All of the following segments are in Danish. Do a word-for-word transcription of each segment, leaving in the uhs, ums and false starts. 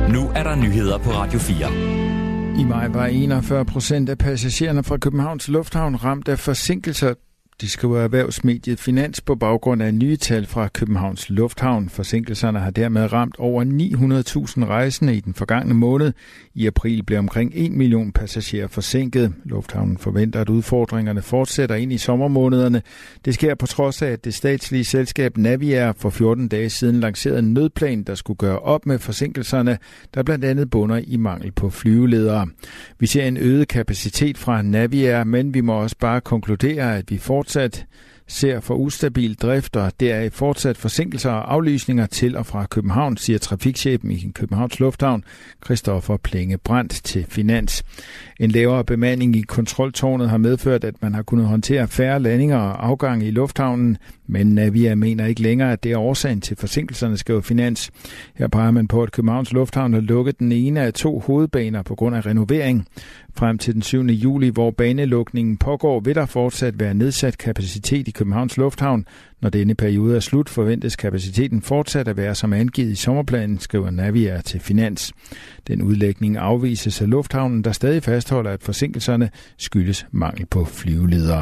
Nu er der nyheder på Radio fire. I maj var enogfyrre procent af passagererne fra Københavns Lufthavn ramt af forsinkelser. De skriver erhvervsmediet Finans på baggrund af nye tal fra Københavns Lufthavn. Forsinkelserne har dermed ramt over ni hundrede tusind rejsende i den forgangne måned. I april blev omkring en million passagerer forsinket. Lufthavnen forventer, at udfordringerne fortsætter ind i sommermånederne. Det sker på trods af, at det statslige selskab Naviair for fjorten dage siden lancerede en nødplan, der skulle gøre op med forsinkelserne, der blandt andet bunder i mangel på flyveledere. Vi ser en øget kapacitet fra Naviair, men vi må også bare konkludere, at vi fortsat ser for ustabil drift, og deraf fortsat forsinkelser og aflysninger til og fra København, siger trafikchefen i Københavns Lufthavn, Christoffer Plenge Brandt, til Finans. En lavere bemanding i kontroltårnet har medført, at man har kunnet håndtere færre landinger og afgange i lufthavnen, men Naviair mener ikke længere, at det er årsagen til forsinkelserne, skriver Finans. Her peger man på, at Københavns Lufthavn har lukket den ene af to hovedbaner på grund af renovering. Frem til den syvende juli, hvor banelukningen pågår, vil der fortsat være nedsat kapacitet i Københavns Lufthavn. Når denne periode er slut, forventes kapaciteten fortsat at være som angivet i sommerplanen, skriver Naviair til Finans. Den udlægning afvises af lufthavnen, der stadig fastholder, at forsinkelserne skyldes mangel på flyveledere.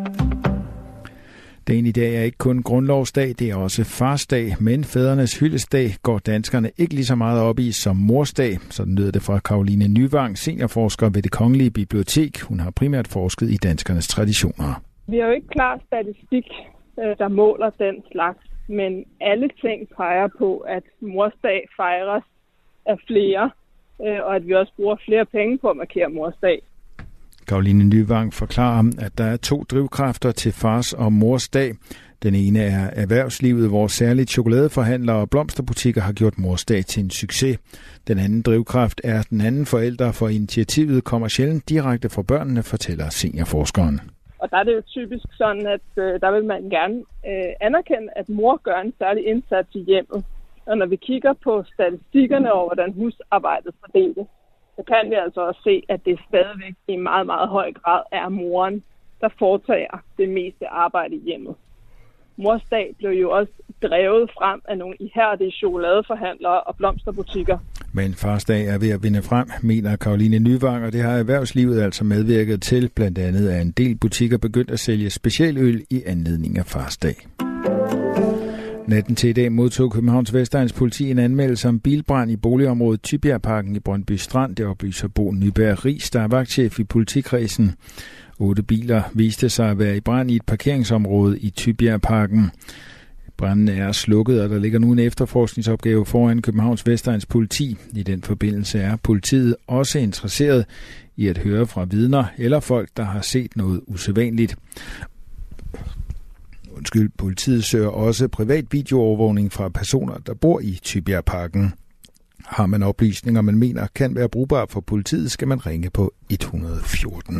Dagen i dag er ikke kun grundlovsdag, det er også farsdag, men fædrenes hyldesdag går danskerne ikke lige så meget op i som morsdag. Sådan lyder det fra Caroline Nyvang, seniorforsker ved Det Kongelige Bibliotek. Hun har primært forsket i danskernes traditioner. Vi har jo ikke klar statistik, der måler den slags, men alle ting peger på, at morsdag fejres af flere, og at vi også bruger flere penge på at markere morsdag. Caroline Nyvang forklarer, at der er to drivkræfter til fars og mors dag. Den ene er erhvervslivet, hvor særligt chokoladeforhandlere og blomsterbutikker har gjort mors dag til en succes. Den anden drivkraft er, at den anden forælder for initiativet kommer sjældent direkte fra børnene, fortæller seniorforskeren. Og der er det jo typisk sådan, at øh, der vil man gerne øh, anerkende, at mor gør en særlig indsats i hjemmet. Og når vi kigger på statistikkerne over, hvordan husarbejdet fordeles, så kan vi altså også se, at det stadigvæk i meget, meget høj grad er moren, der foretager det meste arbejde i hjemmet. Mors dag blev jo også drevet frem af nogle ihærdige chokoladeforhandlere og blomsterbutikker. Men fars dag er ved at vinde frem, mener Caroline Nyvang, og det har erhvervslivet altså medvirket til. Blandt andet er en del butikker begyndt at sælge specialøl i anledning af fars dag. Natten til i dag modtog Københavns Vestegns politi en anmeldelse om bilbrand i boligområdet Tybjergparken i Brøndby Strand. Det oplyser Bo Nyberg Riis, der er vagtchef i politikredsen. Otte biler viste sig at være i brand i et parkeringsområde i Tybjergparken. Branden er slukket, og der ligger nu en efterforskningsopgave foran Københavns Vestegns politi. I den forbindelse er politiet også interesseret i at høre fra vidner eller folk, der har set noget usædvanligt. Undskyld, politiet søger også privat videoovervågning fra personer, der bor i Tybjergparken. Har man oplysninger, man mener kan være brugbar for politiet, skal man ringe på et hundrede og fjorten.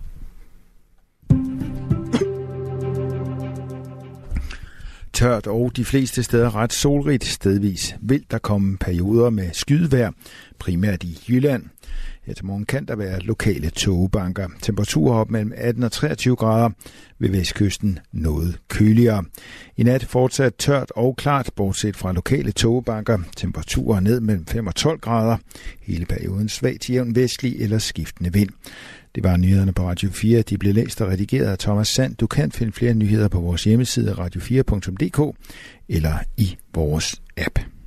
Tørt og de fleste steder ret solrigt, stedvis vil der komme perioder med skydevejr, primært i Jylland. Her til morgen kan der være lokale tågebanker. Temperaturer op mellem atten og treogtyve grader, ved vestkysten noget køligere. I nat fortsat tørt og klart, bortset fra lokale tågebanker. Temperaturer ned mellem fem og tolv grader. Hele perioden svag til jævn vestlig eller skiftende vind. Det var nyhederne på Radio fire. De blev læst og redigeret af Thomas Sand. Du kan finde flere nyheder på vores hjemmeside radio fire punktum d k eller i vores app.